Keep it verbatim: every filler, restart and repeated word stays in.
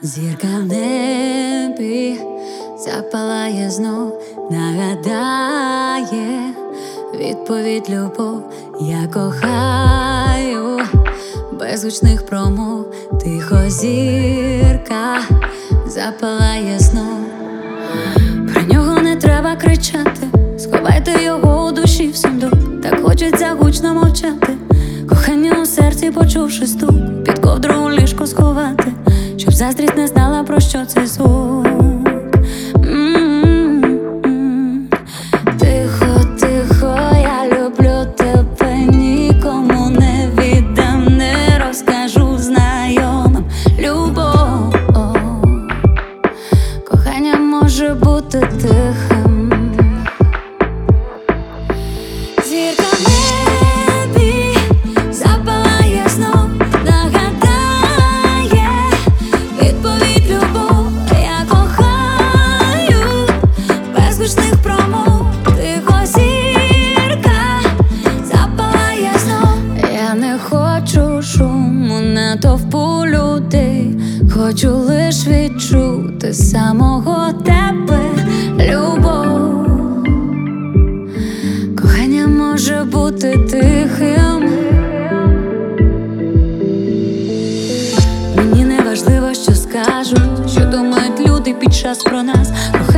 Зірка в небі запалає знов, нагадає відповідь любов. Я кохаю без гучних промов. Тихо зірка запалає знов. Про нього не треба кричати, сховайте його у душі в сундук. Так хочеться гучно мовчати, кохання у серці, почувши стук, під ковдру у ліжко сховати, щоб заздрість не знала, про що цей звук. М-м-м. Тихо, тихо, я люблю тебе, нікому не віддам, не розкажу знайомим. Любов, кохання може бути тихим. Зірка в небі запалає знов, нагадає відповідь любов. Я кохаю без гучних промов. Тихо зірка запалає знов. Я не хочу шуму натовпу людей, хочу лиш відчути самого тебе. Любов, кохання може бути тихим. Мені не важливо, що скажуть, що думають люди під час про нас.